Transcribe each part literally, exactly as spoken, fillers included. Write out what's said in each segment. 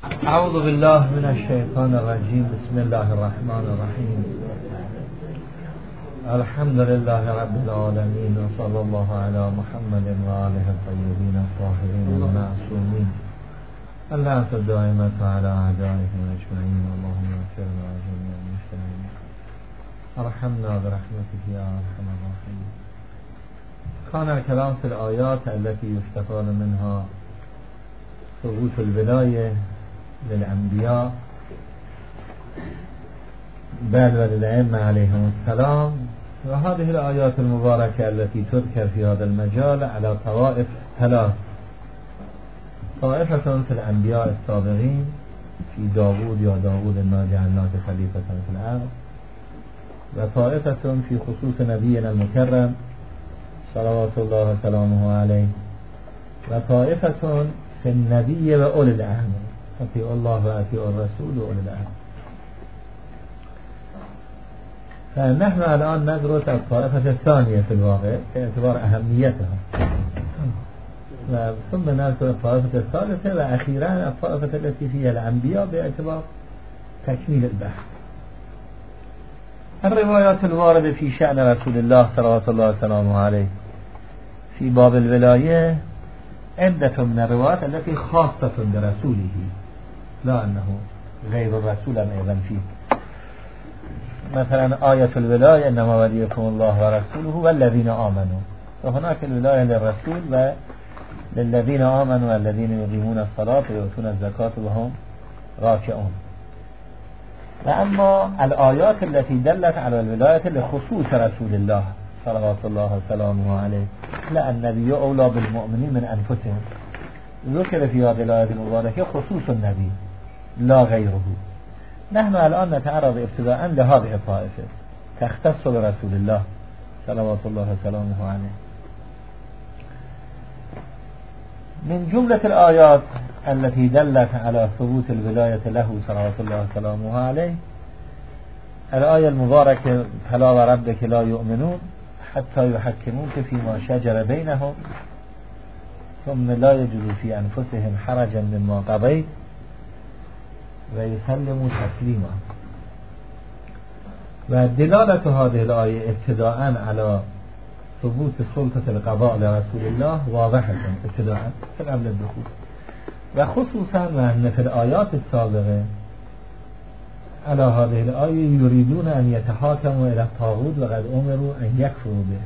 اعوذ بالله من الشیطان الرجیم. بسم الله الرحمن الرحیم. الحمد لله رب العالمین و صلی الله علی محمد و آله الطیبین الطاهرین المعصومین. اللهم دائمة على اعدائهم اجمعین. اللهم اغفر لنا جميع المسلمین. ارحمنا برحمتك يا ارحم الراحمين. كان الكلام في الآيات التي يستفاد منها ثبوت الولاية للأنبياء بل وللأئمة عليهم السلام، وهذه الآيات المباركة التي تذكر في هذا المجال على طوائف ثلاث: طائفة في الأنبياء السابقين في داود يا داود إنا جعلناك خليفة في الأرض، وطائفة في خصوص نبينا المكرم صلوات الله وسلامه عليه، وطائفة في النبي وأولي الأمر، أطيعوا الله وأطيعوا الرسول وأولي الأمر. فنحن الآن ندرس الطائفة الثانية في الواقع باعتبار أهميتها، ثم ندرس الطائفة الثالثة، وأخيرا الطائفة التي فيها الأنبياء باعتبار تكميل البحث. الروايات الواردة في شأن رسول الله صلوات الله وسلامه عليه في باب الولاية عدة من الروايات التي خاصة برسوله، لا أنه غير الرسول أيضا فيه. مثلا آية الولاية إنما وليكم الله ورسوله والذين آمنوا، وهناك الولاية للرسول وللذين آمنوا والذين يقيمون الصلاة ويؤتون الزكاة وهم راكعون. وأما الآيات التي دلت على الولاية لخصوص رسول الله صلوات الله وسلامه عليه، لا النبي أولى بالمؤمنين من أنفسهم، ذكر في هذه الآية المباركة خصوص النبي لا غيره. نحن الآن نتعرض ابتداء لهذه الطائفة تختص برسول الله صلوات الله وسلامه عليه. من جملة الآيات التي دلت على ثبوت الولاية له صلوات الله وسلامه عليه الآية المباركة: فلا وربك لا يؤمنون حتى يحكموك فيما شجر بينهم ثم لا يجدوا في أنفسهم حرجا مما قضيت ويسلموا تسليما. ودلالة هذه الآية ابتداء على ثبوت سلطة القضاء لرسول الله واضحة ابتداء قبل الدخول، وخصوصا وأن في الآيات السابقة على هذه الآية يريدون أن يتحاكموا إلى الطاغوت وقد أمروا أن يكفروا به.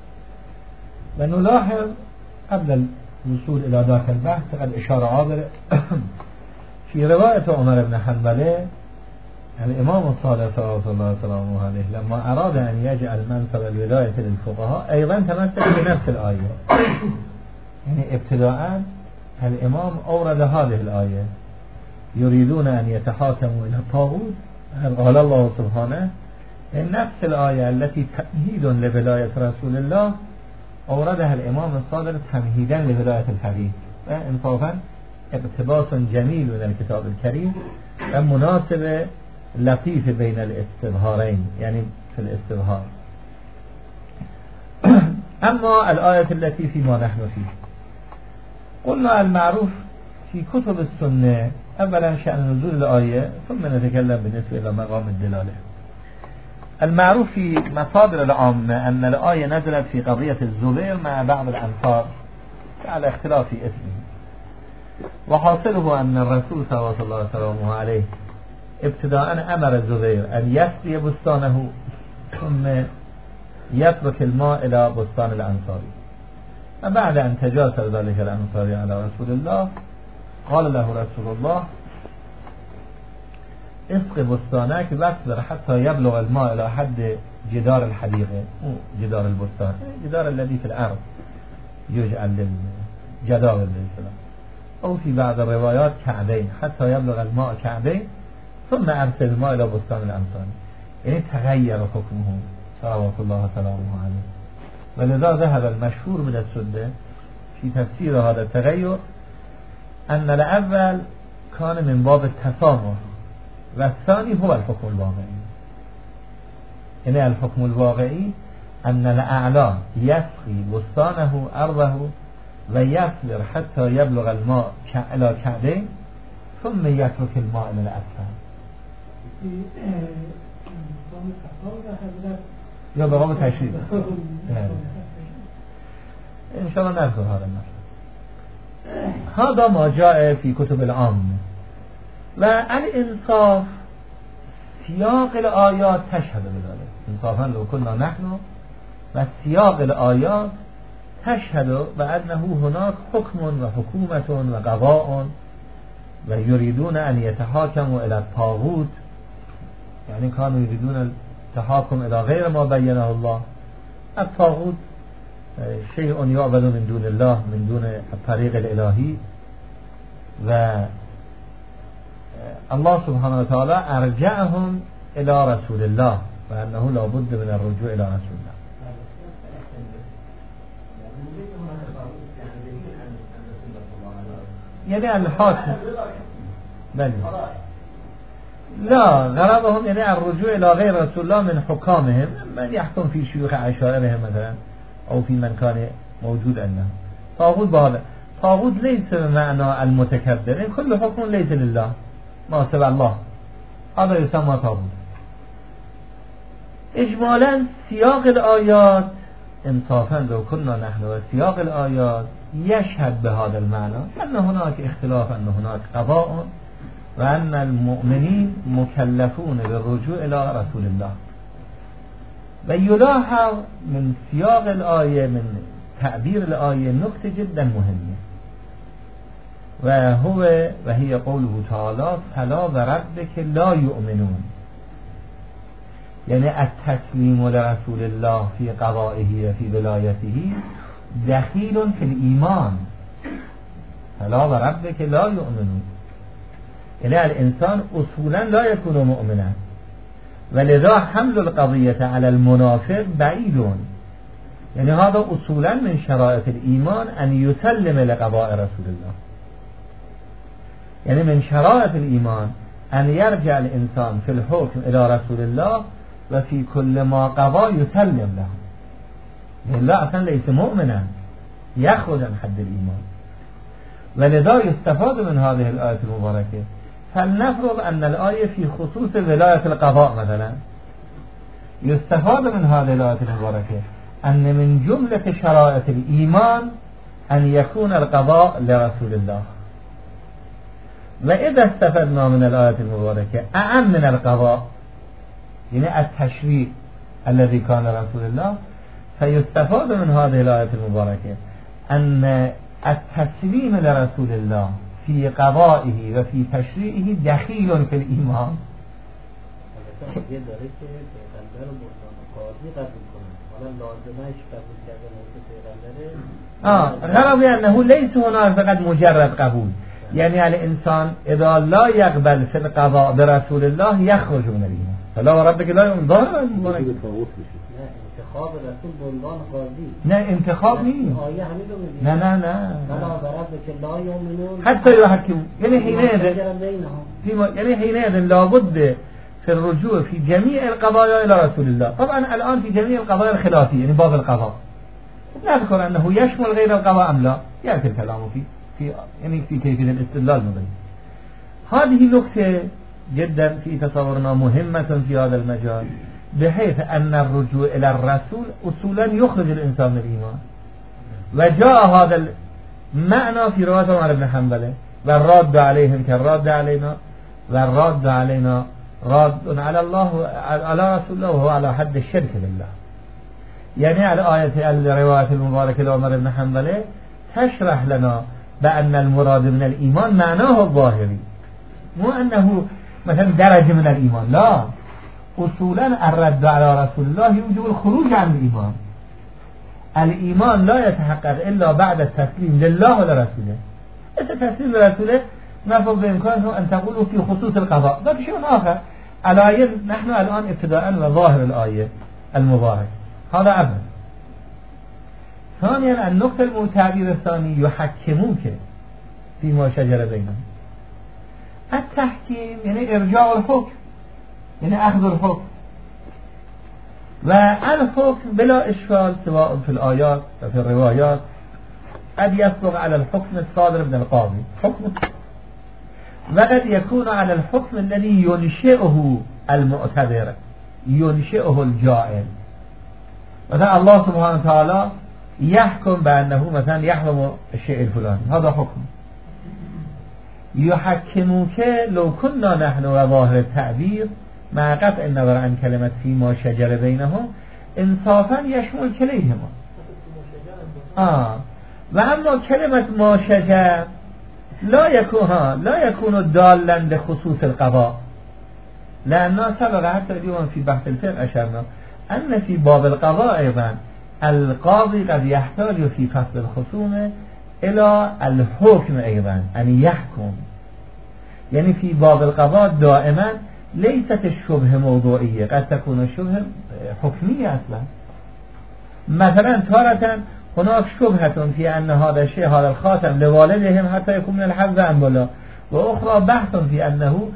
ونلاحظ قبل الوصول إلى ذاك البحث قد إشارة عابرة في رواية عمر بن حنبلة الإمام الصادق صلى الله عليه وسلم عليه لما أراد أن يجعل منصب الولاية للفقهاء أيضا تمسك بنفس الآية، يعني ابتداء الإمام أورد هذه الآية: يريدون أن يتحاكموا إلى الطاغوت. قال الله سبحانه إن نفس الآية التي تمهيد لولاية رسول الله أوردها الإمام الصادق تمهيدا لولاية الفقيه، وإنصافا اقتباس جميل من الكتاب الكريم ومناسبة لطيفة بين الاستظهارين، يعني في الاستظهار. أما الآية التي فيما نحن فيه، قلنا المعروف في كتب السنة أولا شأن نزول الآية، ثم نتكلم بالنسبة إلى مقام الدلالة. المعروف في مصادر العامة أن الآية نزلت في قضية الزبير مع بعض الأنصار على اختلاف اسمه، وحاصله أن الرسول صلى الله عليه وسلم عليه ابتداء أمر الزبير أن يسقي بستانه ثم يترك الماء إلى بستان الأنصاري. وبعد أن تجاسر ذلك الأنصاري على رسول الله قال له رسول الله: اسقي بستانك واصبر حتى يبلغ الماء إلى حد جدار الحديقة، جدار البستان، جدار الذي في الأرض يجعل للجدار بالسلام، أو في بعض الروايات كعبين، حتى يبلغ الماء كعبين ثم أرسل الماء إلى بستان الأنصاري. يعني تغير حكمه صلوات الله وسلامه عليه. ولذا ذهب المشهور من السنة في تفسير هذا التغير أن الأول كان من باب التسامح والثاني هو الحكم الواقعي. إن الحكم الواقعي أن الأعلى يسقي بستانه أرضه ويصبر حتى يبلغ الماء إلى كعبين ثم يترك الماء الى الاسفل یا به قوم تشریف ان شاء الله نذكر هذا المثل. هذا ما جاء في كتب العام. و الانصاف سیاق الآیات تشهد بذلك انصافا لو كنا نحن و سیاق الآیات تشهد بأنه هناك حكم و حكومة و قضاء و يريدون أن يتحاكموا إلى الطاغوت، يعني كانوا يريدون التحاكم إلى غير ما بينه الله. الطاغوت شيء يعبد من دون الله من دون الطريق الإلهي، و الله سبحانه وتعالى أرجعهم إلى رسول الله وأنه لا بد من الرجوع إلى رسول الله. يعني الحاكم بل لا غرضهم يعني الرجوع إلى غير رسول الله من حكامهم، من يحكم في شيوخ عشائرهم مثلا أو في من كان موجود عندهم. طاغوت بهذا طاغوت ليس بمعنى المتكبر، يعني كل حكم ليس لله ما سوى الله، هذا يسمى طاغوت. إجمالا سياق الآيات انصافا لو كنا نحن وسياق الآيات يشهد بهذا المعنى أن هناك اختلاف، أن هناك قضاء، وأن المؤمنين مكلفون بالرجوع إلى رسول الله. ويلاحظ من سياق الآية من تعبير الآية نقطة جدا مهمة، وهو وهي قوله تعالى فلا وربك لا يؤمنون، يعني التسليم لرسول الله في قضائه وفي ولايته دخيل في الإيمان. فلا وربك لا يؤمنون، يعني الإنسان أصولا لا يكون مؤمنا، ولذا حمل القضية على المنافق بعيد. يعني هذا أصولا من شرائط الإيمان أن يسلم لقضاء رسول الله، يعني من شرائط الإيمان أن يرجع الإنسان في الحكم إلى رسول الله وفي كل ما قضى يسلم له، يعني لا أصلا ليس مؤمنا يخرج عن حد الإيمان. ولذا يستفاد من هذه الآية المباركة. فلنفرض أن الآية في خصوص ولاية القضاء مثلا، يستفاد من هذه الآية المباركة أن من جملة شرائط الإيمان أن يكون القضاء لرسول الله. وإذا استفدنا من الآية المباركة أعم من القضاء، يعني التشريع الذي كان رسول الله، فيستفاد من هذه الآية المباركة أن التسليم لرسول الله في قضائه وفي تشريعه دخيل في الإيمان. آه غرض أنه ليس هناك فقط مجرد قبول، يعني الإنسان إذا لا يقبل في القضاء برسول الله يخرج من الإيمان. فلا وربك لا يؤمن ظاهر المبارك. انتخاب رسول بندان قاضی نه انتخاب نیست. آیه همین رو میگه. نه نه نه. فلا وربك لا يؤمنون حتى يحكم، يعني حينئذ يعني حينئذ لابد في الرجوع في جميع القضايا إلى رسول الله. طبعا الآن في جميع القضايا الخلافية، يعني باب القضاء نذكر أنه يشمل غير القضاء أم لا، يأتي الكلام في في يعني في كيفية الاستدلال مبين. هذه نقطة جدا في تصورنا مهمة في هذا المجال، بحيث أن الرجوع إلى الرسول أصولا يخرج الإنسان من الإيمان. وجاء هذا المعنى في رواية عمر بن حنبل والراد عليهم كالراد علينا، والراد علينا راد على الله على رسول الله وهو على حد الشرك بالله. يعني على آية الرواية المباركة لعمر بن حنبل تشرح لنا بأن المراد من الإيمان معناه الظاهري، مو أنه مثلا درجة من الإيمان، لا، أصولا الرد على رسول الله يوجب الخروج عن الإيمان. الإيمان لا يتحقق إلا بعد التسليم لله ولرسوله. إذا تسليم لرسوله نفض بإمكانه أن تقولوا في خصوص القضاء، ده شيء آخر. الآية نحن الآن ابتداء وظاهر الآية المبارك هذا أبدا. ثانيا النقطة المتعبير الثاني يحكموك فيما شجر بينهم. التحكيم يعني إرجاع الحكم، يعني أخذ الحكم، والحكم بلا إشكال سواء في الآيات وفي الروايات قد يصدق على الحكم الصادر من القاضي. حكم وقد يكون على الحكم الذي ينشئه المعتبر ينشئه الجائل. مثلا الله سبحانه وتعالى يحكم بأنه مثلا يحرم الشيء الفلاني، هذا حكم. يحكموك لو كنا نحن وظاهر التعبير مع قطع النظر عن كلمة فيما شجر بينهم انصافا يشمل كليهما. آه و اما كلمة ما شجر لا يكون لا يكون دالا بخصوص القضاء، لأننا سبق حتى اليوم في بحث الفقه أشرنا أن في باب القضاء أيضا القاضي قد يحتاج في فصل الخصوم إلى الحكم أيضا أن يحكم. يعني في باب القضاء دائما ليست الشبه موضوعية، قد تكون الشبه حكمية أصلا. مثلا تارة هناك شبهة في أن هذا الشيء هذا الخاتم لوالدهم حتى يكون من الحظ أم لا، وأخرى بحث في أنه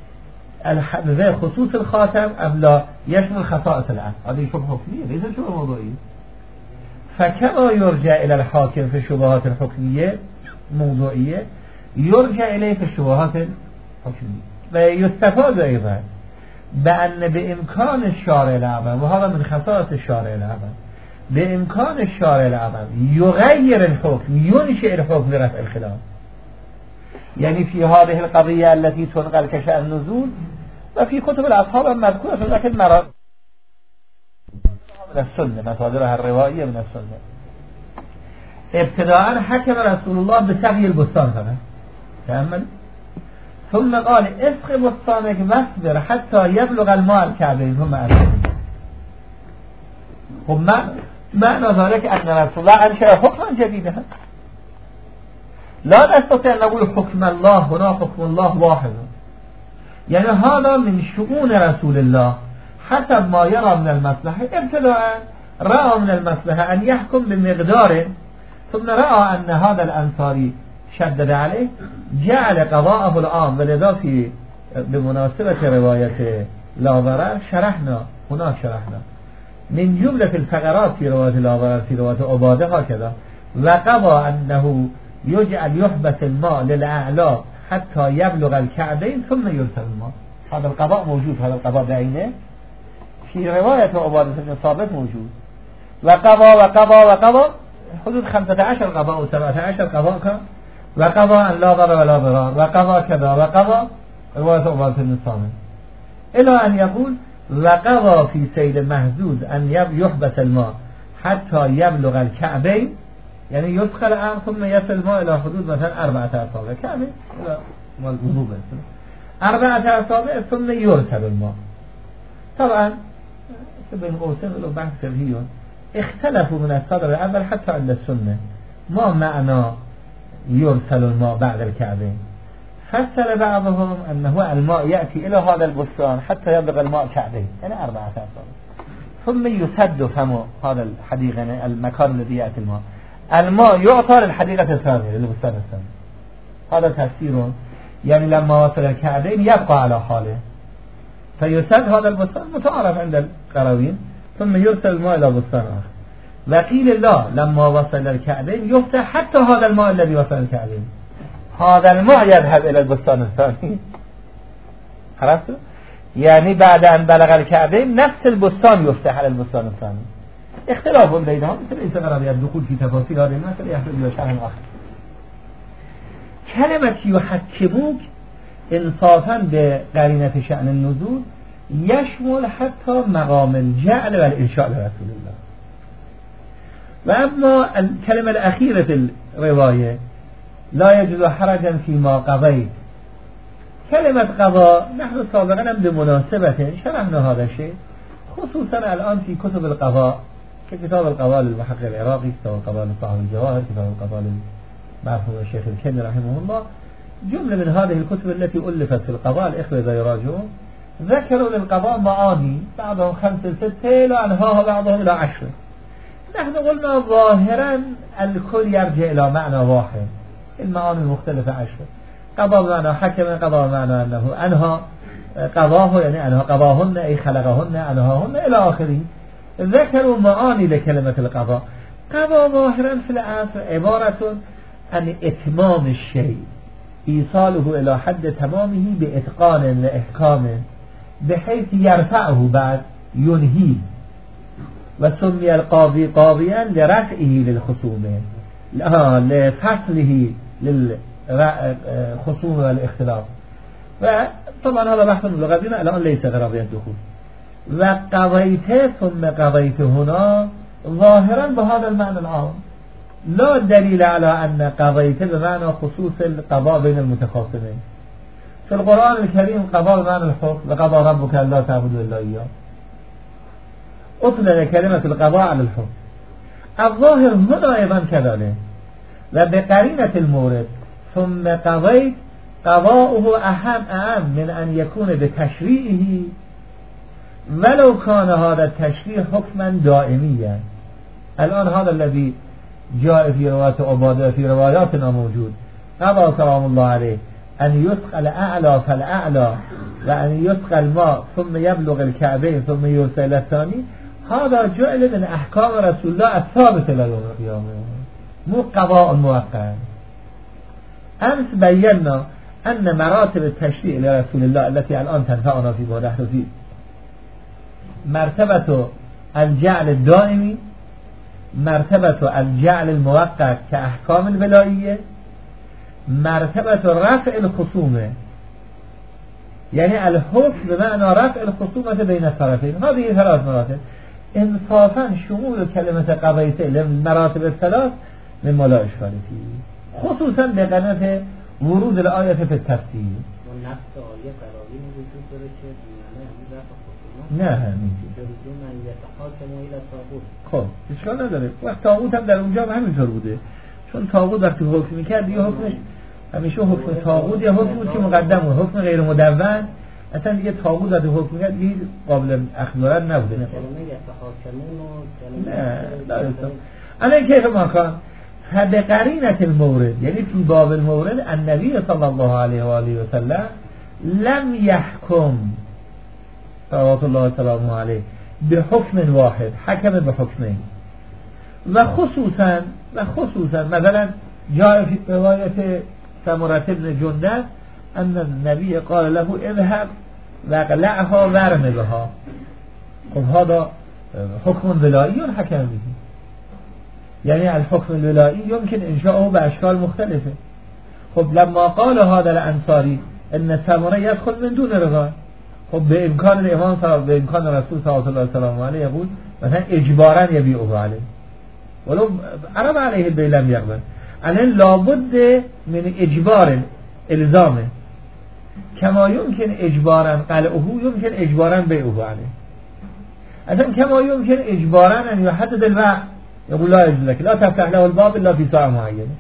خصوص الخاتم أم لا يشمل خصائص العقل. هذه شبهة حكمية ليست شبهة موضوعية. فكما يرجع إلى الحاكم في الشبهات الحكمية موضوعية يرجع إليه في الشبهات الحكمية. ويستفاد أيضا بأن بإمكان الشارع الأعظم، وهذا من خصائص الشارع الأعظم، بإمكان الشارع الأعظم يغير الحكم ينشئ الحكم لرفع الخلاف. يعني في هذه القضية التي تنقل كشأن النزول وفي كتب الأصحاب المذكورة لكن مرة من السنة مصادرها الروائية من السنة. ابتداء حكم رسول الله بسقي البستان فقط تأمل، ثم قال اسق بستانك واصبر حتى يبلغ الماء الكعبين ثم أرسل. ثم معنى ذلك أن رسول الله أنشأ حكما جديدا. لا نستطيع أن نقول حكم الله هنا حكم الله واحد، يعني هذا من شؤون رسول الله حسب ما يرى من المصلحة. ابتداء رأى من المصلحة أن يحكم بمقدار، ثم رأى أن هذا الأنصاري شدد عليه جعل قضاءه العام. ولذا في بمناسبة رواية لا ضرر شرحنا هناك شرحنا من جملة الفقرات في رواية لا ضرر في رواية عبادة هكذا وقضى أنه يجعل يحبس الماء للأعلى حتى يبلغ الكعبين ثم يرسل الماء. هذا القضاء موجود، هذا القضاء بعينه في رواية عبادة بن صامت موجود. وقضى وقضى وقضى حدود خمسة عشر قضاء وسبعة عشر قضاء كان، وقضى أن لا ضرر ولا ضرار، وقضى كذا وقضى رواية عبادة بن صامت، إلى أن يقول وقضى في سيل محزوز أن يحبس الماء حتى يبلغ الكعبين، يعني يدخل الآن ثم يصل الماء إلى حدود مثلا أربعة أصابع كعبين إلى الوضوء أربعة أصابع ثم يرسل الماء. طبعا بين قوسين له بحث فقهي اختلفوا من الصدر الأول حتى عند السنة ما معنى يرسل الماء بعد الكعبين. فسر بعضهم أنه الماء يأتي إلى هذا البستان حتى يبلغ الماء كعبين يعني أربعة أصابع، ثم يسد فم هذا الحديقة يعني المكان الذي يأتي الماء، الماء يعطى للحديقة الثانية للبستان الثاني. هذا تفسير، يعني لما وصل الكعبين يبقى على حاله فيسد هذا البستان متعارف عند القراوين ثم يرسل الماء إلى بستان آخر. وقيل لا لما وصل الكعبين يفتح حتى هذا الماء الذي وصل الكعبين، هذا الماء يذهب إلى البستان الثاني. عرفتوا؟ يعني بعد أن بلغ الكعبين نفس البستان يفتح على البستان الثاني. اختلاف بينهم ليس غرض الدخول في تفاصيل هذه المسألة يحتاج إلى شرح آخر. كلمة يحكموك انصافا بقرينة شأن النزول يشمل حتى مقام الجعل والإنشاء لرسول الله. وأما الكلمة الأخيرة في الرواية لا يجوز حرجا فيما قضيت، كلمة قضاء نحن سابقا بمناسبة شرحنا هذا الشيء خصوصا الآن في كتب القضاء ككتاب القضاء للمحقق العراقي، كتاب القضاء لصاحب الجواهر، كتاب القضاء للمرحوم الشيخ الكندي رحمه الله، جملة من هذه الكتب التي ألفت في القضاء الإخوة إذا يراجعون ذكروا للقضاء معاني بعضهم خمسة ستة إلى أنهاها بعضهم إلى عشرة. نحن قلنا ظاهرا الكل يرجع إلى معنى واحد، المعاني المختلفة عشرة. قضاء بمعنى حكم، قضاء بمعنى أنه أنهى قضاه يعني أنهى قضاهن أي خلقهن أنهاهن إلى آخره. ذكروا معاني لكلمة القضاء. قضاء ظاهرا في العصر عبارة عن إتمام الشيء، ایصاله الى حد تمامه باتقان واحکام بحيث یرفعه بعد ینهی و سمی القاضی قاضیا لرفعه للخصوم لفصله للخصوم والاختلاف. و طبعا هذا بحث لغوی الان ليس قضية دخول. و قضيت ثم قضيت هنا ظاهرا بهذا المعنى العام، لا دليل على أن قضيت بمعنى خصوص القضاء بين المتخاصمين. في القرآن الكريم قضاء بمعنى الحكم، وقضى ربك ألا تعبدوا إلا إياه، أطلق كلمة القضاء على الحكم. الظاهر هنا أيضا كذلك، وبقرينة المورد ثم قضيت قضاؤه أهم أهم من أن يكون بتشريعه ولو كان هذا التشريع حكما دائميا. الآن هذا الذي جاء في رواية عبادة في رواياتنا موجود، قضى سلام الله عليه أن يسقى الأعلى فالأعلى وأن يسقى الماء ثم يبلغ الكعبين ثم يرسل الثاني. هذا جعل من أحكام رسول الله الثابت إلى يوم القيامة، مو قضاء موقع. أمس بينا أن مراتب التشريع لرسول الله التي الآن تنفعنا في ما نحن فيه مرتبة الجعل الدائمي، مرتبة الجعل الموقت كأحكام الولائية، مرتبة رفع الخصومة، يعني الحكم بمعنى رفع الخصومة بين الطرفين. هذه ثلاث مراتب. انصافا شمول كلمة قضيت للمراتب الثلاث مما لا إشكال فيه، خصوصا بقناة ورود الآية في التفسير. والنفس آية قرارين وجود داره که بیانه همین رفع خصومت نه همین بدون ان یتحاکم الى طاغوت. خب اشکال نداره. وقت طاغوت هم در اونجا هم همینطور بوده، چون طاغوت وقتی حکم میکرد یه حکمش همیشه حکم طاغوت یا حکم بود که مقدم بود، حکم غیر مدون اصلا دیگه طاغوت وقتی حکم میکرد دیگه قابل اخلاق نبوده. نه کلمه یتحاکمون و نه نه الان کیف ما کان فبقرینة المورد، یعنی فی باب المورد النبی صلی الله علیه و آله و سلم لم يحكم صلوات الله سلامه علیه بحکم واحد، حکم بحکمین. و خصوصا و خصوصا مثلا جاء في روایت سمرة بن جندب ان النبی قال له اذهب واقلعها ورم بها. خب هذا حکم ولایی حکم به، يعني الحكم الولائي يمكن إنشاؤه بأشكال مختلفة. خب لما قال هذا الأنصاري إن سمرة يدخل من دون رضا، خب بإمكان الإمام صلى بإمكان الرسول صلى الله عليه وسلم عليه يقول مثلا إجبارا يبيعه عليه ولو عرض عليه البيع لم يقبل. أن لابد من إجبار إلزامه، كما يمكن إجبارا قلعه يمكن إجبارا بيعه عليه. أيضا كما يمكن إجبارا أن يحدد البيع، يقول لا يجوز لك لا تفتح له الباب إلا في ساعة معينة.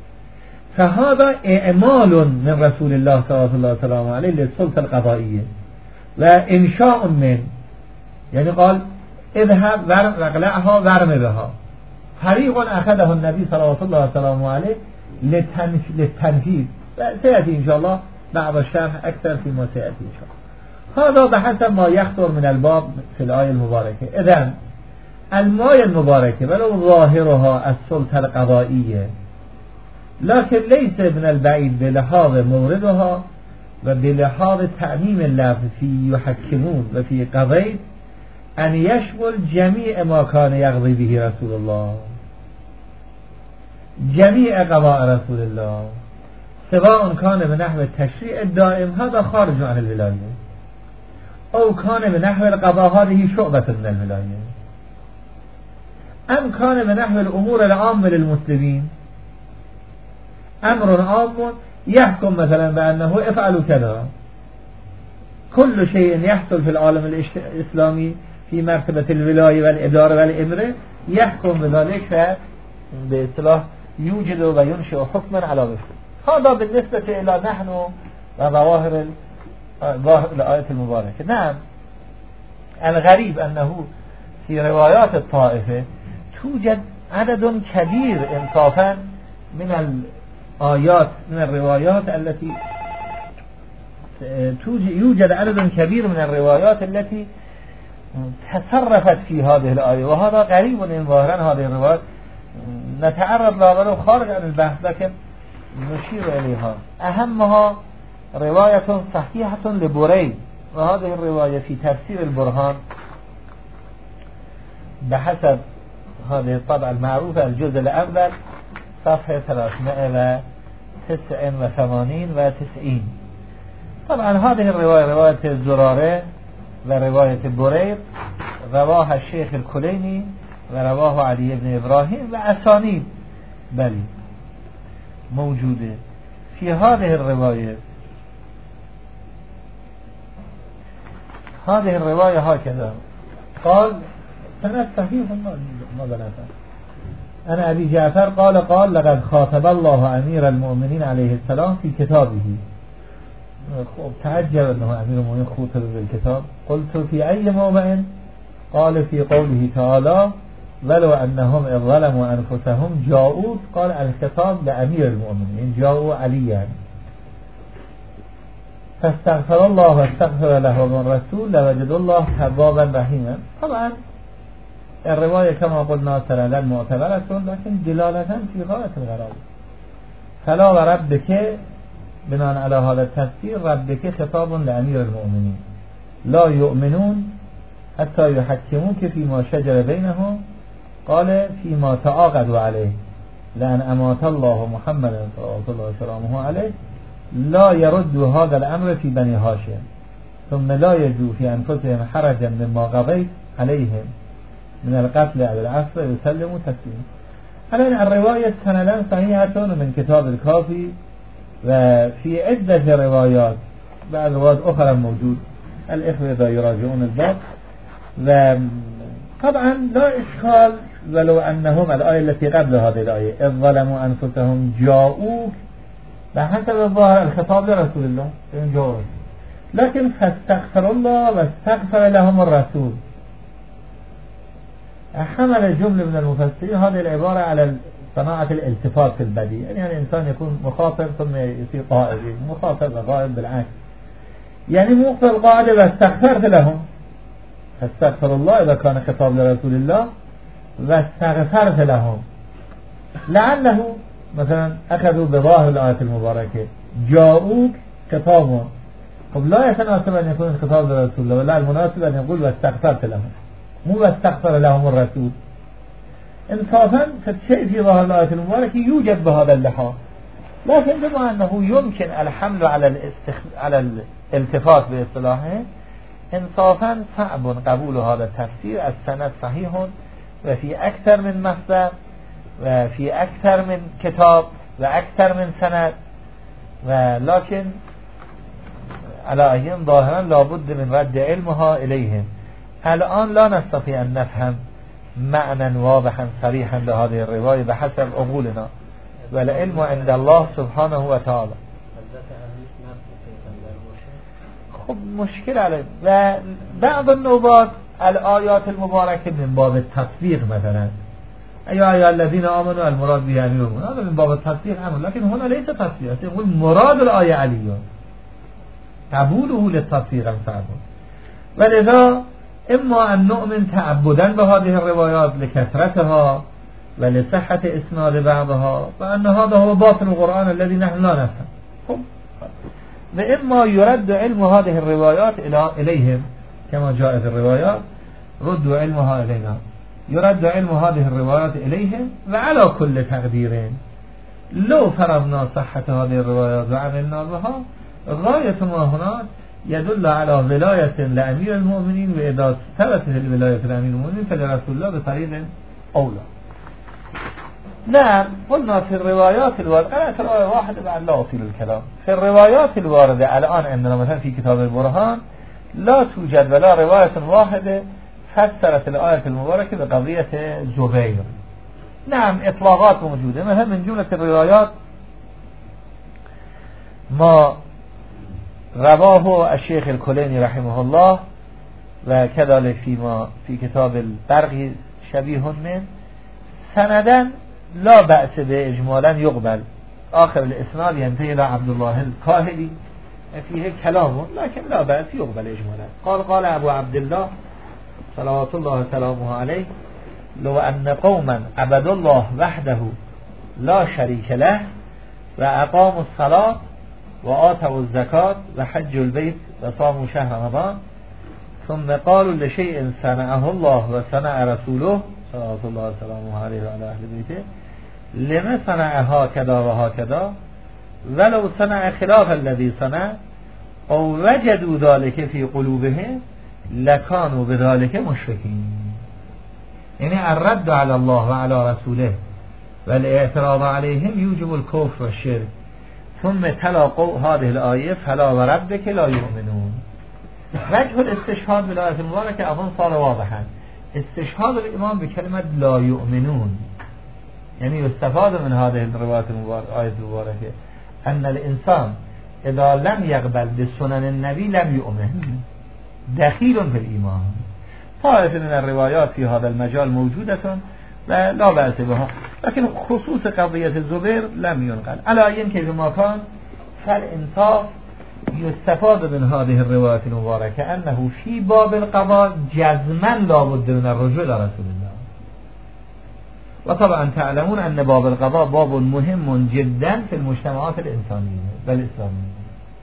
فهذا إعمال من رسول الله صلى الله عليه وسلم عليه للسلطة القضائية وإنشاء من، يعني قال اذهب واقلعها ورم بها. طريق أخذه النبي صلى الله عليه وسلم عليه للتنفيذ، سيأتي إن شاء الله بعد الشرح أكثر فيما سيأتي إن شاء الله. هذا بحسب ما يخطر من الباب في الآية المباركة. إذن الماء المباركة ولو ظاهرها السلطة القضائية، لكن ليس من البعيد بلحاظ موردها وبلحاظ تعميم اللفظ في يحكمون وفي قضيت أن يشمل جميع ما كان يقضي به رسول الله، جميع قضاء رسول الله، سواء كان بنحو التشريع الدائم هذا خارج عن الولاية أو كان بنحو القضاء هذه شعبة من الولاية، أم كان بنحو الأمور العامة للمسلمين أمر عام يحكم مثلا بأنه افعلوا كذا. كل شيء يحصل في العالم الإسلامي في مرتبة الولاية والإدارة والإمرة يحكم بذلك بإصطلاح يوجد وينشئ حكما على وفقه. هذا بالنسبة إلى نحن وظواهر الآية المباركة. نعم الغريب أنه في روايات الطائفة توجد عدد كبير انصافا من الآيات من الروايات التي يوجد عدد كبير من الروايات التي تصرفت في هذه الآية، وهذا غريب إن ظاهرا هذه الروايات نتعرض لها ولو خارج عن البحث، لكن نشير إليها أهمها رواية صحيحة لبريد، وهذه الرواية في تفسير البرهان بحسب هذه الطبعة المعروفة الجزء الأول صفحة ثلاثمائة وتسعة وثمانين وتسعين. طبعا هذه الرواية رواية الزرارة ورواية بريد رواها الشيخ الكليني ورواه علي بن إبراهيم وأسانيد بل موجودة في هذه الرواية. هذه الرواية هكذا قال سند صحيح ما بلغها أنا أبي جعفر قال قال لقد خاطب الله أمير المؤمنين عليه السلام في كتابه. تعجب أنه أمير المؤمنين خاطب بالكتاب. قلت في أي موضع؟ قال في قوله تعالى ولو أنهم إذ ظلموا أنفسهم جاءوا. قال الخطاب لأمير المؤمنين جاءوا عليا فاستغفر الله واستغفر لهم الرسول لوجد الله توابا رحيما. طبعا الرواية كما قلنا سندا معتبرة لكن دلالة في غاية الغرابة. فلا وربك بناء على هذا التفسير ربك خطاب لأمير المؤمنين لا يؤمنون حتى يحكموك فيما شجر بينهم قال فيما تعاقدوا عليه لأن أمات الله محمدا صلى الله عليه عليه لا يرد هذا الأمر في بني هاشم ثم لا يجو في أنفسهم حرجا مما قضيت عليهم من القتل على العفو يسلموا تسليم. الآن الرواية سندا صحيحة من كتاب الكافي وفي عدة روايات بعض روايات أخرى موجود الإخوة إذا يراجعون الباب. وطبعا لا إشكال ولو أنهم الآية التي قبل هذه الآية إذ ظلموا أنفسهم جاءوك بحسب الظاهر الخطاب لرسول الله جاءوك لكن فاستغفر الله واستغفر لهم الرسول. حمل جملة من المفسرين هذه العبارة على صناعة الالتفات في البديع، يعني الإنسان يكون مخاطب ثم يصير قائد مخاطب وقائد بالعكس، يعني موقف القاعدة واستغفرت لهم فاستغفر الله إذا كان خطاب لرسول الله واستغفرت لهم لعله مثلا أخذوا بظاهر الآية المباركة جاءوك خطابهم. طب لا يتناسب أن يكون الخطاب لرسول الله ولا المناسب أن يقول واستغفرت لهم مو واستغفر لهم الرسول. انصافا فالشيء في ظاهر الآية المباركة يوجد بهذا اللحاظ، لكن بما أنه يمكن الحمل على الاستخ... على الالتفات باصطلاحه انصافا صعب قبول هذا التفسير. السند صحيح وفي أكثر من مصدر وفي أكثر من كتاب وأكثر من سند، ولكن على أيام ظاهرا لابد من رد علمها إليهم. الآن لا نستطيع أن نفهم معنى واضحا صريحا لهذه الرواية بحسب عقولنا، والعلم عند الله سبحانه وتعالى. خب مشكلة عليه. وبعض النوبات الآيات المباركة من باب التطبيق مثلا أي آية الذين آمنوا المراد به أميرهم هذا من باب التطبيق عمل، لكن هنا ليس تطبيق، يقول مراد الآية علي قبوله للتطبيق صعب. ولذا إما أن نؤمن تعبدا بهذه الروايات لكثرتها ولصحة إسناد بعضها وأن هذا هو باطن القرآن الذي نحن لا نفهم، وإما يرد علم هذه الروايات إليهم كما جاء في الروايات ردوا علمها إلينا، يرد علم هذه الروايات إليهم. وعلى كل تقدير لو فرضنا صحة هذه الروايات وعملنا بها غاية ما هناك يدل على ولاية لأمير المؤمنين، وإذا ثبتت الولاية لأمير المؤمنين فلرسول الله بطريق أولى. نعم قلنا في الروايات الواردة، أنا في الرواية واحدة بعد لا أطيل الكلام، في الروايات الواردة الآن عندنا مثلا في كتاب البرهان لا توجد ولا رواية واحدة فسرت الآية المباركة بقضية زبير. نعم إطلاقات موجودة، مثلا من جملة الروايات ما رواه الشيخ الكليني رحمه الله وكذلك فيما في كتاب البرغي شبيه من سندا لا بأس به إجمالا يقبل، آخر الإسناد ينتهي إلى عبد الله الكاهلي فيه كلامه لكن لا بأس يقبل إجمالا. قال قال أبو عبد الله صلوات الله وسلامه عليه لو أن قوما عبدوا الله وحده لا شريك له و اقاموا الصلاة و آتوا الزکات و حج البیت و صاموا شهر رمضان ثم قالوا لشیء صنعه الله و صنع رسوله صلوات الله و سلامه علیه و علی اهل بیته لما صنعها کذا و هکذا ولو صنع خلاف الذي صنع او وجدوا ذلك في قلوبهم لكانوا بذلك مشركين. یعنی الرد على الله و علی رسوله والاعتراض عليهم يوجب الكفر والشرك. ثم تلا هذه الآية فلا وربك لا يؤمنون. وجه الاستشهاد بالآية المباركة أظن صار واضحا. استشهاد الإمام بكلمة لا يؤمنون، يعني يستفاد من هذه الرواية المباركة آية المباركة أن الإنسان إذا لم يقبل بسنن النبي لم يؤمن، دخيل في الإيمان. طائفة من الروايات في هذا المجال موجودة لا بأس بها، لكن خصوص قضية الزبير لم ينقل. على أي كيف ما كان فالإنصاف يستفاد من هذه الرواية المباركة أنه في باب القضاء جزما لا بد من الرجوع إلى رسول الله. وطبعا تعلمون أن باب القضاء باب مهم جدا في المجتمعات الإنسانية والإسلامية،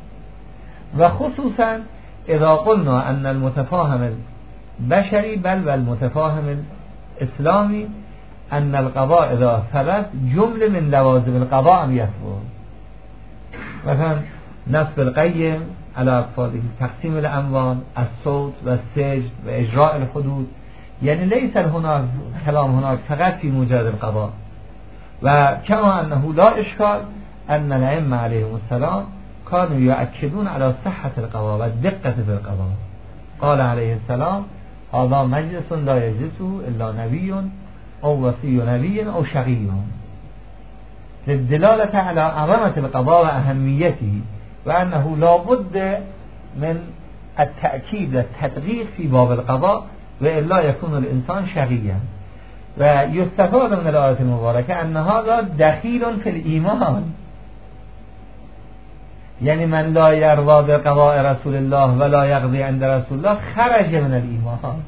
وخصوصا إذا قلنا أن المتفاهم البشري بل والمتفاهم الإسلامي أن القضاء إذا ثبت جملة من لوازم القضاء أم يثبت. مثلا نصب القيم على أطفاله، تقسيم الأموال، الصوت والسجد وإجراء الحدود. يعني ليس هناك كلام هناك فقط في مجرد القضاء. وكما أنه لا إشكال أن الأئمة عليهم السلام كانوا يؤكدون على صحة القضاء والدقة في القضاء. قال عليه السلام هذا مجلس لا يجلسه إلا نبي أو وصي نبي أو شقي، للدلالة على عظمة القضاء وأهميته، وأنه لا بد من التأكيد والتدقيق في باب القضاء وإلا يكون الإنسان شقيا. ويستفاد من الآية المباركة أن هذا دخيل في الإيمان، يعني من لا يرضى بقضاء رسول الله ولا يقضي عند رسول الله خرج من الإيمان.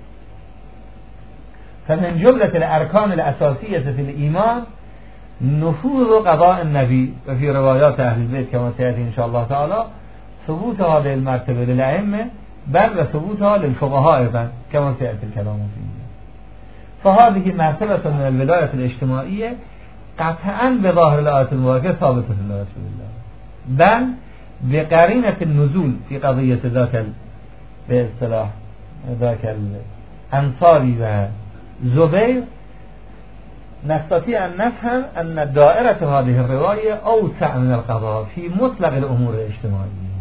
فمن جملة الأركان الأساسية في الإيمان نفوذ قضاء النبي، وفي روايات أهل البيت كما سيأتي إن شاء الله تعالى ثبوت هذه المرتبة للأئمة بل وثبوتها للفقهاء أيضا كما سيأتي الكلام فيه. فهذه مرتبة من الولاية الاجتماعية قطعا بظاهر الآية المباركة ثابتة في الله رسول الله، بل بقرينة النزول في قضية ذاك باصطلاح ذاك الأنصاري وزبير نستطيع أن نفهم أن دائرة هذه الرواية أوسع من القضاء في مطلق الأمور الاجتماعية،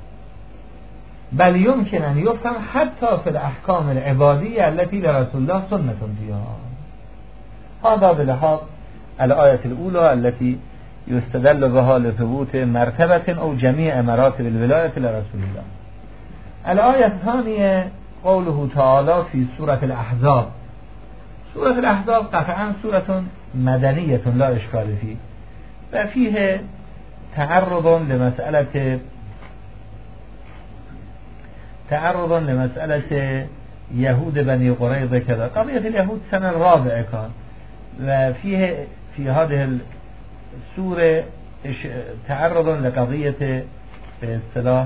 بل يمكن أن يفهم حتى في الأحكام العبادية التي لرسول الله سنة فيها. هذا بلحاظ الآية الأولى التي يستدل بها لثبوت مرتبة أو جميع مراتب الولاية لرسول الله. الآية الثانية قوله تعالى في سورة الأحزاب. سورة الأحزاب قطعا سورة مدنية لا إشكال فيه، وفيه تعرض لمسألة تعرض لمسألة يهود بني قريظة كذا. قضية اليهود سنة الرابعة كان، وفيه في هذه السورة تعرض لقضية باصطلاح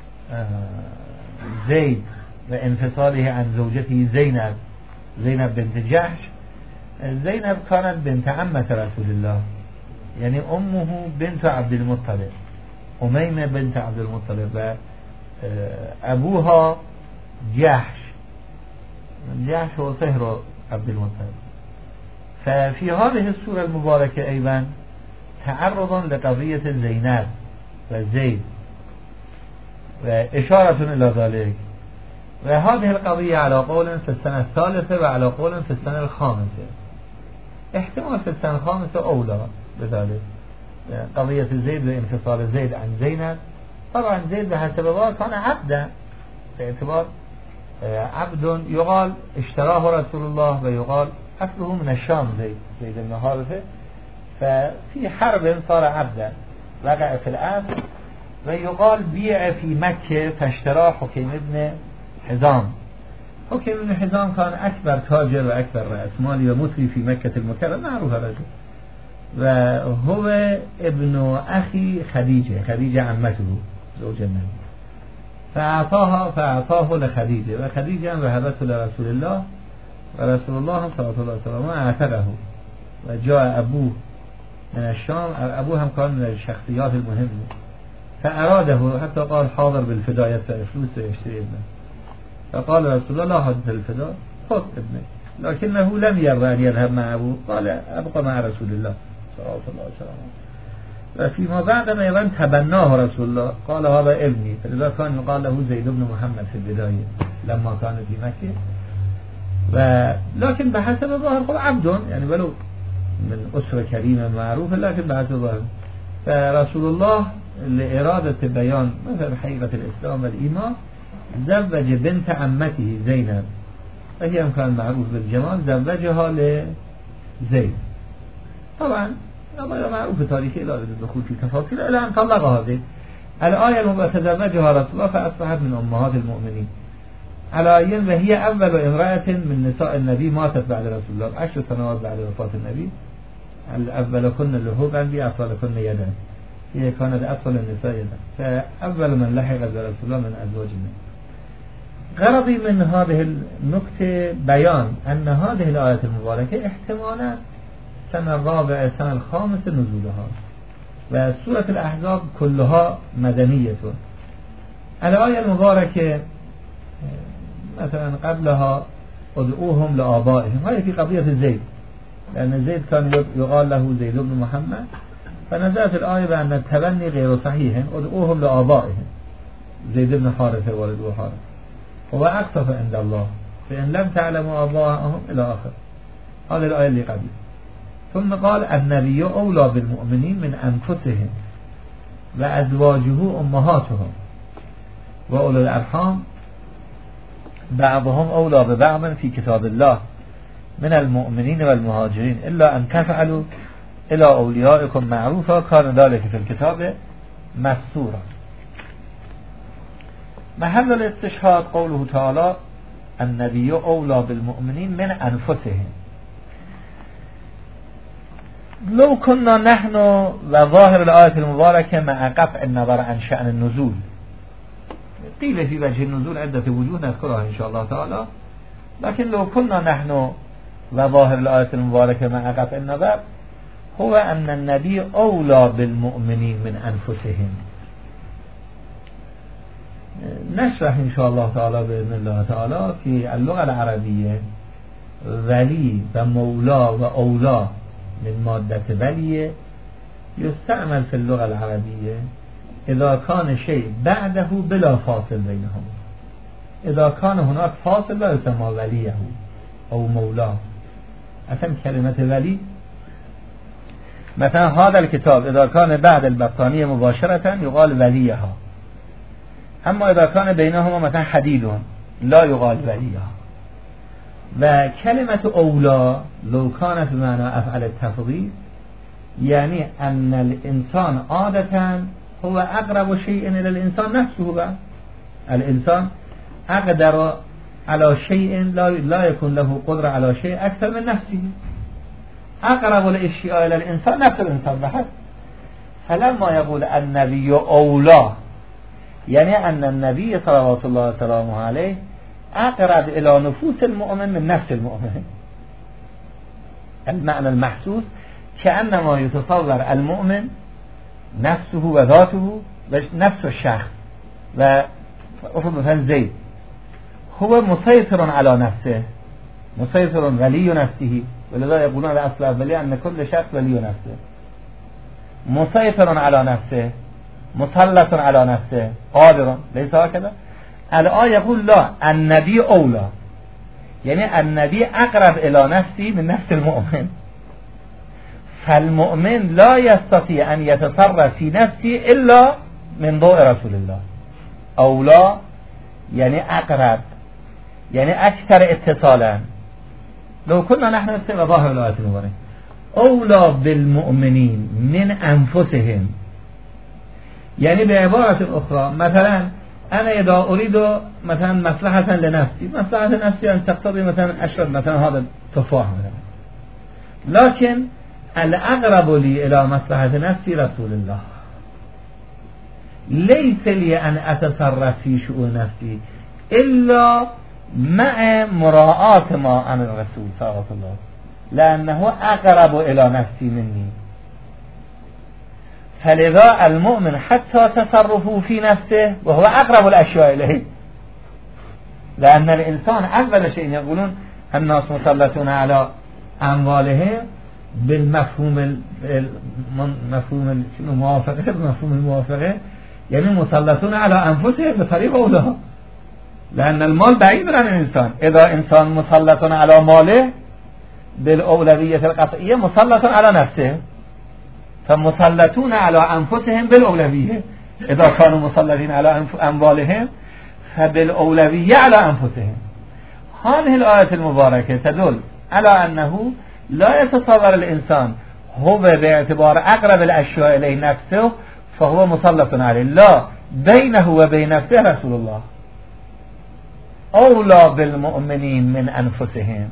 زيد وانفصاله عن زوجته زينب زينب بنت جحش. زينب كانت بنت عمة رسول الله، يعني أمه بنت عبد المطلب، أميمة بنت عبد المطلب، أبوها جحش جحش هو صهر عبد المطلب. ففي هذه السورة المباركة أيضا تعرض لقضية زينب وزيد وإشارة إلى ذلك. وهذه القضية على قول في السنة الثالثة وعلى قول في السنة الخامسة، احتمال في السنة الخامسة أولى بذلك. قضية زيد وانفصال زيد عن زينب. طبعا زيد بحسب الله كان عبدا، باعتبار عبد يقال اشتراه رسول الله ويقال أصله من الشام زيد زيد بن حارثة، ففي حرب صار عبدا وقع في الأسر، ويقال بيع في مكة فاشتراه حكيم ابن حزام. حكيم ابن حزام كان أكبر تاجر وأكبر رأس مالي ومثري في مكة المكرمة، معروف رجل. و هو ابن اخی خدیجه، خدیجه عمته زوج النبی، فاعطاها فاعطاه لخدیجه و خدیجه هم وهبته لرسول الله و رسول الله هم صلی الله علیه و سلم اعتقه و جاء ابوه من الشام. ابوه هم كان من الشخصيات المهمه فاراده حتى قال حاضر بالفداء يدفع فلوس ويشتري ابنه، فقال رسول الله لا حدث الفداء خذ ابنه، لكنه لم يرضى ان يذهب مع ابوه، قال ابقى مع رسول الله صلى الله عليه وسلم. وفيما بعد ما يبان تبناه رسول الله قال هذا ابني، فلذا كان يقال له زيد بن محمد في البداية لما كان في مكة. ولكن بحسب ظاهر قل عبد، يعني ولو من أسرة كريمة معروفة، لكن بحسب ظاهر. فرسول الله لإرادة بيان مثل حقيقة الإسلام والإيمان زوج بنت عمته زينب، وهي كان معروف بالجمال، زوجها لزيد. طبعا هذا معروف تاريخ إلى الدخول في تفاصيل إلى أن طلقها زيد. الآية المباركة تزوجها رسول الله فأصبحت من أمهات المؤمنين على أيام، وهي أول امرأة من نساء النبي ماتت بعد رسول الله عشر سنوات بعد وفاة النبي. الأول كن لهوبا بأطول كن يدا، هي كانت أطول النساء يدا، فأول من لحق برسول الله من أزواج النبي. غرضي من هذه النكتة بيان أن هذه الآية المباركة احتمالا سنة الرابع سنة الخامس نزولها، وسورة الأحزاب كلها مدنية. الآية المباركة مثلا قبلها ادعوهم لآبائهم، هذه في قضية زيد، لأن زيد كان يقال له زيد بن محمد، فنزلت الآية بأن التبني غير صحيح، ادعوهم لآبائهم، زيد بن حارثة والد حارثة هو أقصف عند الله فإن لم تعلموا آبائهم إلى آخر. هذه الآية اللي قبل. ثم قال النبي أولى بالمؤمنين من أنفسهم وأزواجه أمهاتهم وأولو الأرحام بعضهم أولى ببعض في كتاب الله من المؤمنين والمهاجرين إلا أن تفعلوا إلى أوليائكم معروفا كان ذلك في الكتاب مسطورا. محل الاستشهاد قوله تعالى النبي أولى بالمؤمنين من أنفسهم. لو كنا نحن وظاهر الآية المباركة مع قطع النظر عن شأن النزول، قيل في وجه النزول عدة وجوه نذكرها إن شاء الله تعالى، لكن لو كنا نحن وظاهر الآية المباركة مع قطع النظر هو أن النبي أولى بالمؤمنين من أنفسهم. نشرح إن شاء الله تعالى بإذن الله تعالى في اللغة العربية ولي ومولى وأولى من مادة ولي يستعمل في اللغة العربية إذا كان شيء بعده بلا فاصل بينهم. إذا كان هناك فاصل لا يسمى وليه أو مولاه. أسمى كلمة ولي مثلا هذا الكتاب إذا كان بعد البطانية مباشرة يقال وليها، أما إذا كان بينهما مثلا حديد لا يقال وليها. وكلمة أولى لو كانت بمعنى أفعل التفضيل يعني أن الإنسان عادة هو أقرب شيء إلى الإنسان نفسه بقى. الإنسان أقدر على شيء لا لا يكون له قدرة على شيء أكثر من نفسه. أقرب الأشياء إلى الإنسان نفس الإنسان بحث. فلما يقول النبي أولى يعني أن النبي صلى الله عليه وسلم عليه أقرب إلى نفوس المؤمن من نفس المؤمن. المعنى المحسوس كأنما يتصور المؤمن نفسه وذاته نفس الشخص، وأفضل مثلا زيد هو مسيطر على نفسه، مسيطر ولي نفسه، ولذا يقولون الأصل الأولي أن كل شخص ولي نفسه، مسيطر على نفسه، مسلط على نفسه، قادر، ليس هكذا؟ الآية يقول لا النبي أولى يعني النبي أقرب إلى نفسي من نفس المؤمن، فالمؤمن لا يستطيع أن يتصرف في نفسه إلا من ضوء رسول الله. أولى يعني أقرب يعني أكثر اتصالا. لو كنا نحن نستمع ظاهر الآية المباركة أولى بالمؤمنين من أنفسهم يعني بعبارة أخرى مثلا أنا إذا أريد مثلا مصلحة لنفسي، مصلحة نفسي أن تقتضي مثلا أشرب مثلا هذا التفاح مثلا، لكن الاقرب لی الی مصلحت نفسی رسول الله لیس لی ان اتصرف فی شؤون نفسی الا مع مراعات ما عن الرسول صلی الله علیه لانه اقرب الی نفسی منی فلذا المؤمن حتى تصرفه في نفسه وهو اقرب الاشیاء الیه لان الانسان اول شيء يقولون الناس مسلطون على اموالهم بالمفهوم مفهوم الموافقه مفهوم الموافقه يعني مسلطون على انفسهم بطريق اولها لان المال بعيد عن الانسان اذا انسان مسلط على ماله بالاولويه القطعيه مسلط على نفسه فمسلطون على انفسهم بالاولويه اذا كانوا مسلطين على اموالهم فبالاولويه على انفسهم. هذه الايه المباركه تدل على انه لا يتصور الانسان هو باعتبار اقرب الاشياء اليه نفسه فهو مسلط عليه، لا، بينه وبين نفسه رسول الله اولى بالمؤمنين من انفسهم.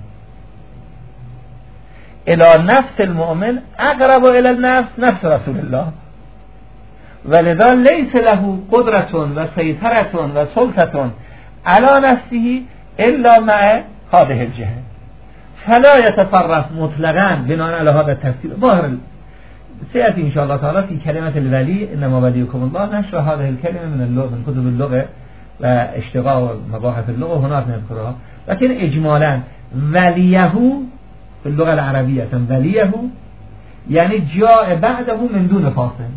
الى نفس المؤمن اقرب الى النفس نفس رسول الله ولذا ليس له قدرة وسيطرة وسلطة على نفسه الا مع هذه الجهة فلا يتصرف مطلقا بناء على هذا التفسير. ظاهر سيأتي إن شاء الله تعالى في كلمة الولي إنما وليكم الله نشر هذه الكلمة من اللغة من كتب اللغة واشتغال مباحث اللغة هناك نذكرها، لكن إجمالا وليه في اللغة العربية وليه يعني جاء بعده من دون فاصل،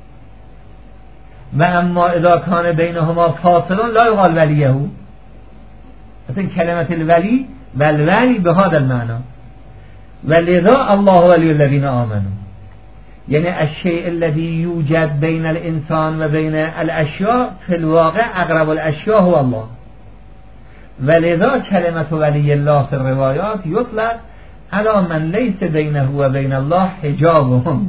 وأما إذا كان بينهما فاصل لا يقال وليه. مثل كلمة الولي والولي بهذا المعنى ولذا الله ولي الذين آمنوا يعني الشيء الذي يوجد بين الإنسان وبين الأشياء في الواقع أقرب الأشياء هو الله ولذا كلمة ولي الله في الروايات يطلق على من ليس بينه وبين الله حجابهم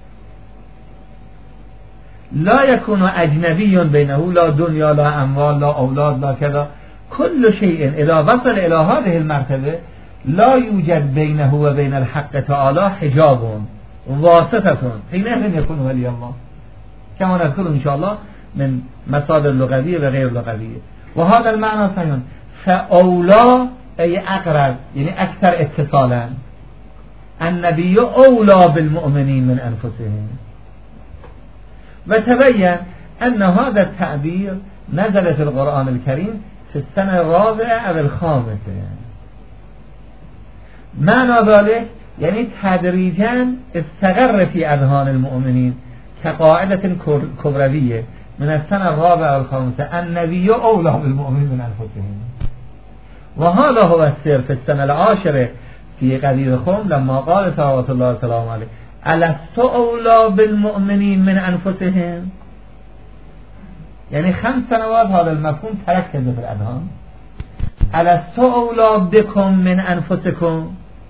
لا يكون أجنبي بينه لا دنيا لا أموال لا أولاد لا كذا كل شيء إذا وصل إلى هذه المرتبة لا يوجد بينه وبين الحق تعالى حجاب واسطة حينئذ يكون ولي الله كما نذكر إن شاء الله من مصادر لغوية وغير لغوية. وهذا المعنى صحيح فأولى أي أقرب يعني أكثر اتصالا. النبي أولى بالمؤمنين من أنفسهم. وتبين أن هذا التعبير نزل في القرآن الكريم في السنة الرابعة أو الخامسة يعني. معنى ذلك يعني تدريجا استقر في أذهان المؤمنين كقاعدة كبروية من السنة الرابعة أو الخامسة النبي أولى بالمؤمنين من أنفسهم. وهذا هو السر في السنة العاشرة في قدير خم لما قال صلوات الله وسلامه عليه ألست أولى بالمؤمنين من أنفسهم يعني خمس سنوات هذا المفهوم تركز في الأذهان. ألست أولى بكم من أنفسكم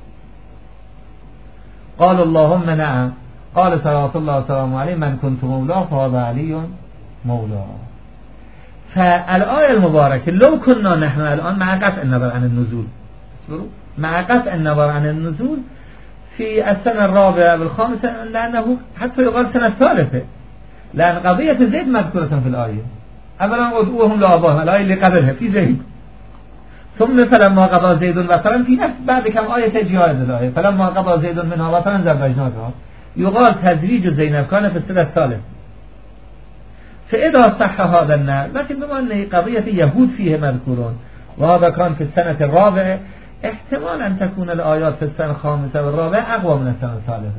قال اللهم نعم قال صلوات الله وسلامه عليه من كنت مولاه فهذا علي مولاه. فالآية المباركة لو كنا نحن الآن مع قطع النظر عن النزول مع قطع النظر عن النزول في السنة الرابعة والخامسة لأنه حتى يقال سنة الثالثة لأن قضية زيد مذكورة في الآية. أولا أدعوهم لآبائهم الآية اللي قبلها في زيد ثم فلما قضى زيد وطرا في نفس بعد كم آية تجي هذه الآية فلما قضى زيد منها وطرا زوجناكها يقال تزويج زينب كان في السنة الثالثة. فإذا صح هذا النقل لكن بما أن قضية يهود فيه مذكورون وهذا كان في السنة الرابعة احتمال أن تكون الآيات في السنة الخامسة والرابعة أقوى من السنة الثالثة.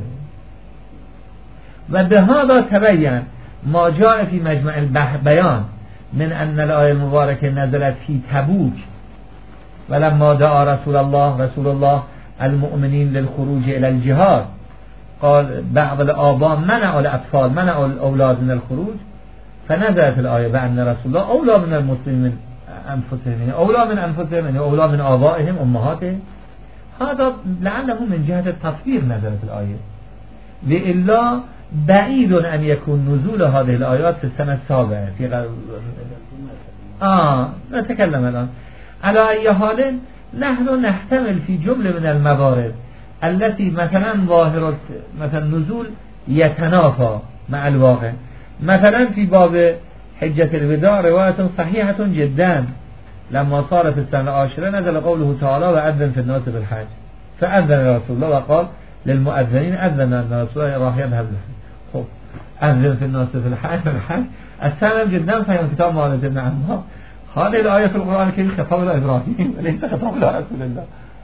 وبهذا تبين ما جاء في مجمع البيان من أن الآية المباركة نزلت في تبوك ولما دعا رسول الله رسول الله المؤمنين للخروج إلى الجهاد قال بعض الآباء منعوا الأطفال منعوا الأولاد من الخروج فنزلت الآية بأن رسول الله أولى من المسلمين من أنفسهم يعني أولى من أنفسهم يعني أولى من آبائهم أمهاتهم. هذا لعله من جهة التصوير نزلت الآية لإلا بعيد أن يكون نزول هذه الآيات في السنة السابعة في غ... آه نتكلم الآن على أي حال نحن نحتمل في جملة من الموارد التي مثلا ظاهر مثلا نزول يتنافى مع الواقع. مثلا في باب حجة الوداع رواية صحيحة جدا لما صار في السنة العاشرة نزل قوله تعالى وأذن في الناس بالحج فأذن رسول الله وقال للمؤذنين أذن أن رسول الله راح يذهب بالحج. خب أذن في الناس في الحج بالحج السلام جدا في كتاب مالك ابن عمار. هذه الآية في القرآن الكريم خطاب إلى إبراهيم وليس خطاب إلى رسول الله.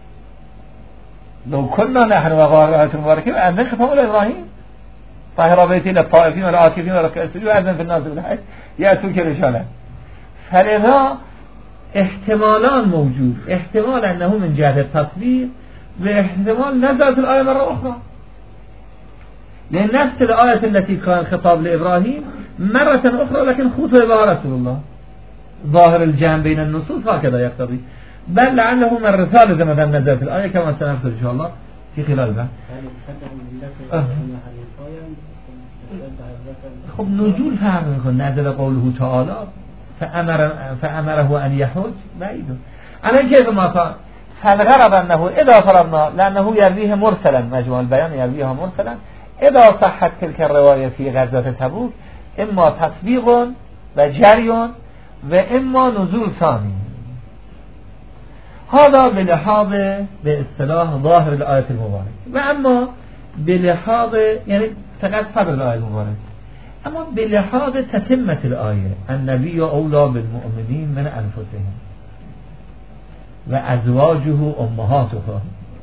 لو كنا نحن وقال الآية المباركة أذن خطاب إلى إبراهيم طاهر بيتي للطائفين والعاكفين وركع السجود وأذن في الناس بالحج يأتوك رجالا. فلذا احتمالان موجود، احتمال أنه من جهة التطبيق واحتمال نزلت الآية مرة أخرى، لأن نفس الآية التي كان خطاب لإبراهيم مرة أخرى لكن خطب بها رسول الله. ظاهر الجمع بين النصوص هكذا يقتضي، بل لعله مرة ثالثة مثلا نزلت الآية كما سنذكر إن شاء الله في خلال البحث. خب نزول فهم میکن نزل قوله تعالی فأمر فأمره أن يحج بعيد على كيف ما قال فالغرض أنه إذا فرضنا لأنه يرويه مرسلا مجموع البيان يرويها مرسلا إذا صحت تلك الرواية في غزوة تبوك إما تطبيق وجري وإما نزول ثاني. هذا بلحاظ باصطلاح ظاهر الآية المباركة. وأما بلحاظ يعني فقط صبر الآية المباركة، اما بلحاظ تتمة الآية النبي أولى بالمؤمنين من أنفسهم وأزواجه أمهاتهم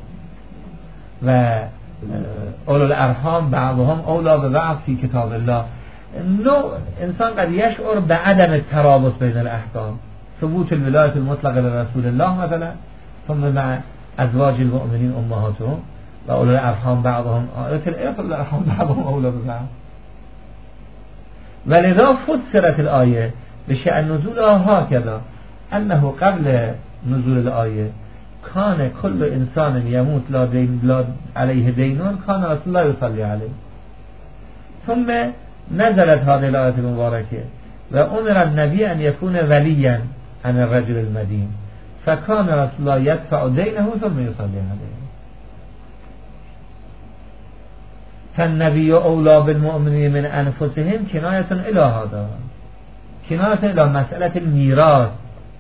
وأولو الأرحام بعضهم أولى ببعض في كتاب الله. نوع انسان قد يشعر بعدم الترابط بين الأحكام، ثبوت الولاية المطلقة لرسول الله مثلا، ثم مع أزواج المؤمنين أمهاتهم وأولو الأرحام بعضهم أولو الأرحام بعضهم أولى ببعض. ولذا فسرت الآية بشأن نزولها هكذا أنه قبل نزول الآية كان كل إنسان يموت لا دين لا عليه دينون كان رسول الله يصلي عليه. ثم نزلت هذه الآية المباركة وأمر النبي أن يكون وليا عن الرجل المدين فكان رسول الله يدفع دينه ثم يصلي عليه. فالنبي أولى بالمؤمنين من أنفسهم كناية إلى هذا، كناية إلى مسألة الميراث،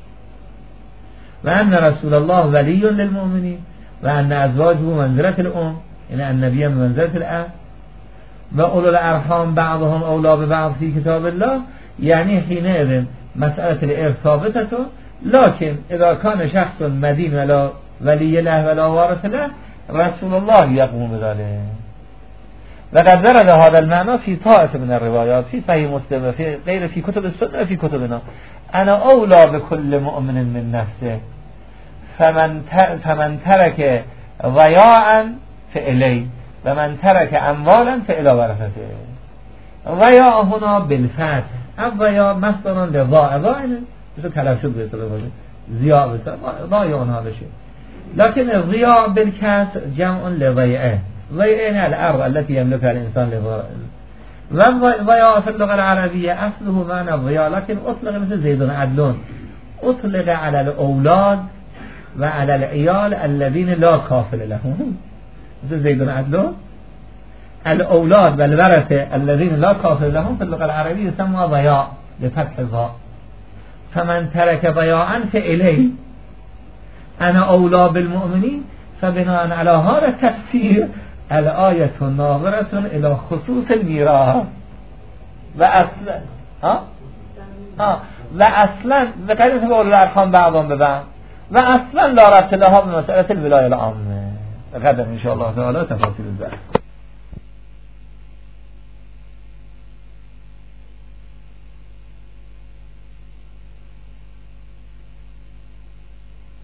وأن رسول الله ولي للمؤمنين وأن أزواجه منزلة الأم إن النبي منزلة الأب وأولو الأرحام بعضهم أولى ببعض في كتاب الله. يعني حينئذ مسألة الإرث ثابتة، لكن إذا كان شخص مدين ولا ولي له ولا وارث له رسول الله يقوم بذلك. وقد ورد هذا المعنى في طائفة من الروايات في صحيح مسلم وفي غير في كتب السنة وفي كتبنا. أنا أولى بكل مؤمن من نفسه فمن فمن ترك ضياعا فإليه ومن ترك أموالا فإلى ورثته. ضياع هنا بالفتح، الضياع مصدر لضاع، ضاع مثل تلف شد بيطلبه ضياع بيطلبه ضايع هذا شيء، لكن الضياع بالكسر جمع لضيعه. ضيعه الأرض التي يملكها الإنسان لضاع. والضياع في اللغة العربية أصله معنى الضياع، لكن أطلق مثل زيد عدلون أطلق على الأولاد وعلى العيال الذين لا كافل لهم، مثل زيد عدلون الأولاد والورثة الذين لا كافل لهم في اللغة العربية يسمى ضياع بفتح الضاء. فمن ترك ضياعا فإليه أنا أولى بالمؤمنين. فبناء على هذا التفسير الآية ناظرة إلى خصوص الميراث وأصلا ها ها وأصلا ذكرت بقول الأرحام بعضهم ببعض وأصلا لا ربط لها بمسألة الولاية العامة. غدا إن شاء الله تعالى تفاصيل الذلك.